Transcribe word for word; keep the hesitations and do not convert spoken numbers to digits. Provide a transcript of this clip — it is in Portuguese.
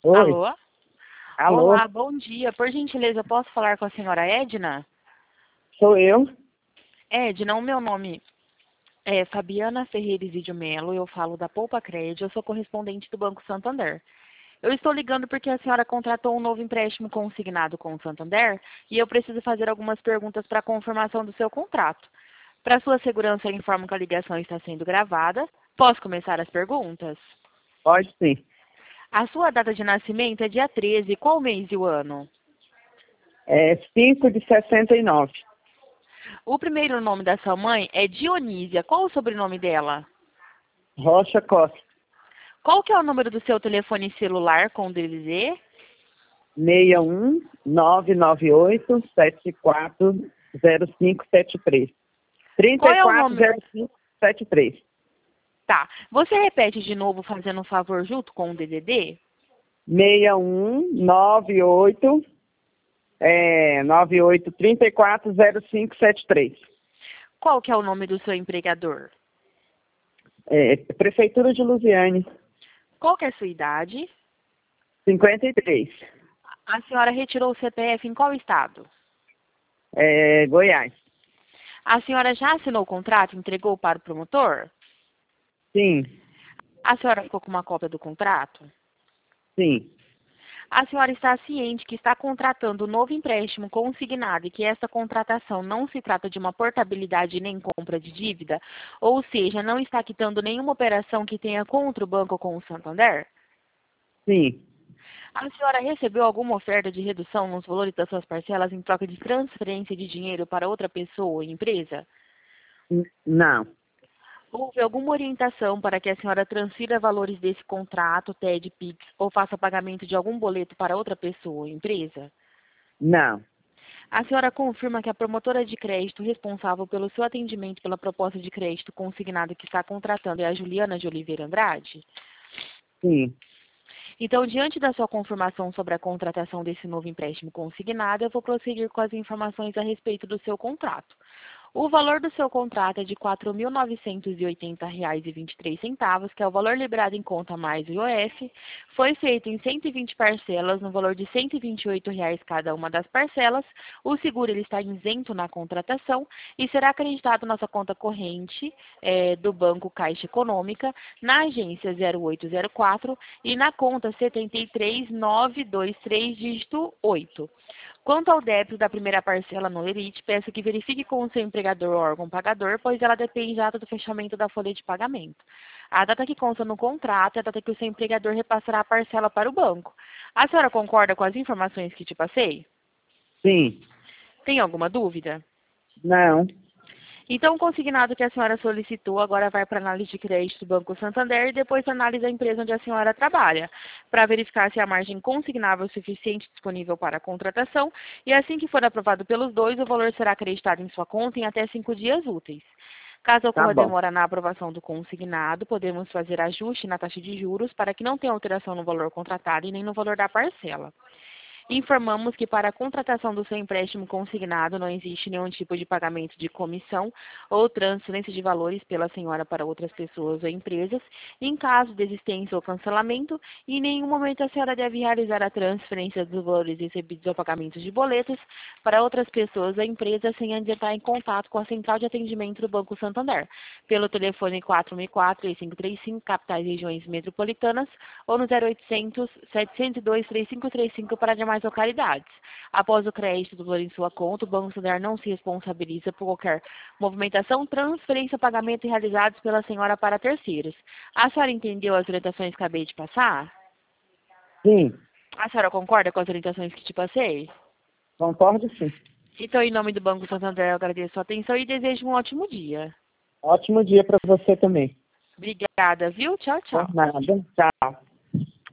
Oi, Alô? alô, Olá, bom dia. Por gentileza, posso falar com a senhora Edna? sou eu. Edna, o meu nome é Fabiana Ferreira Isidio Melo, eu falo da Poupa Crédito, eu sou correspondente do Banco Santander. Eu estou ligando porque a senhora contratou um novo empréstimo consignado com o Santander e eu preciso fazer algumas perguntas para a confirmação do seu contrato. Para sua segurança, eu informo que a ligação está sendo gravada. Posso começar as perguntas? Pode sim. A sua data de nascimento é dia treze, qual mês e o ano? É cinco de sessenta e nove. O primeiro nome da sua mãe é Dionísia. Qual o sobrenome dela? Rocha Costa, Qual que é o número do seu telefone celular com D D D? seis um nove nove oito sete quatro zero cinco sete três. Qual é o nome? três quatro zero cinco sete três. Tá. Você repete de novo fazendo um favor junto com o D D D? seis um nove oito é, nove oito três quatro zero cinco sete três. Qual que é o nome do seu empregador? É, Prefeitura de Lusiane, Qual que é a sua idade? cinquenta e três. A senhora retirou o C P F em qual estado? É, Goiás. A senhora já assinou o contrato e entregou para o promotor? Sim, A senhora ficou com uma cópia do contrato? sim. A senhora está ciente que está contratando um novo empréstimo consignado e que essa contratação não se trata de uma portabilidade nem compra de dívida? Ou seja, não está quitando nenhuma operação que tenha contra o banco com o Santander? Sim. A senhora recebeu alguma oferta de redução nos valores das suas parcelas em troca de transferência de dinheiro para outra pessoa ou empresa? N- Não, Houve alguma orientação para que a senhora transfira valores desse contrato, T E D, Pix, ou faça pagamento de algum boleto para outra pessoa ou empresa? não, A senhora confirma que a promotora de crédito responsável pelo seu atendimento pela proposta de crédito consignado que está contratando é a Juliana de Oliveira Andrade? sim. Então, diante da sua confirmação sobre a contratação desse novo empréstimo consignado, eu vou prosseguir com as informações a respeito do seu contrato. O valor do seu contrato é de quatro mil novecentos e oitenta reais e vinte e três centavos, que é o valor liberado em conta mais o I O F. Foi feito em cento e vinte parcelas, no valor de cento e vinte e oito reais cada uma das parcelas. O seguro ele está isento na contratação e será acreditado na sua conta corrente eh, do Banco Caixa Econômica, na agência zero oito zero quatro e na conta setenta e três mil novecentos e vinte e três, dígito oito. Quanto ao débito da primeira parcela no Lerite, peço que verifique com o seu empregador ou órgão pagador, pois ela depende da data do fechamento da folha de pagamento. A data que consta no contrato é a data que o seu empregador repassará a parcela para o banco. A senhora concorda com as informações que te passei? Sim, Tem alguma dúvida? não, Então, o consignado que a senhora solicitou agora vai para a análise de crédito do Banco Santander e depois a análise da empresa onde a senhora trabalha, para verificar se a margem consignável é suficiente disponível para a contratação e assim que for aprovado pelos dois, o valor será acreditado em sua conta em até cinco dias úteis. Caso tá ocorra bom. demora na aprovação do consignado, podemos fazer ajuste na taxa de juros para que não tenha alteração no valor contratado e nem no valor da parcela. Informamos que para a contratação do seu empréstimo consignado não existe nenhum tipo de pagamento de comissão ou transferência de valores pela senhora para outras pessoas ou empresas. Em caso de existência ou cancelamento, em nenhum momento a senhora deve realizar a transferência dos valores recebidos ou pagamentos de boletos para outras pessoas ou empresas sem antes entrar em contato com a central de atendimento do Banco Santander, pelo telefone quatro seis quatro, três cinco três cinco, capitais e regiões metropolitanas, ou no zero oitocentos, setecentos e dois, três cinco três cinco para demais localidades. Após o crédito do valor em sua conta, o Banco Santander não se responsabiliza por qualquer movimentação, transferência ou pagamento realizados pela senhora para terceiros. A senhora entendeu as orientações que acabei de passar? Sim, A senhora concorda com as orientações que te passei? concordo sim. Então, em nome do Banco Santander, eu agradeço a sua atenção e desejo um ótimo dia. Ótimo dia para você também. Obrigada, viu? Tchau, Por tchau. nada. Tchau.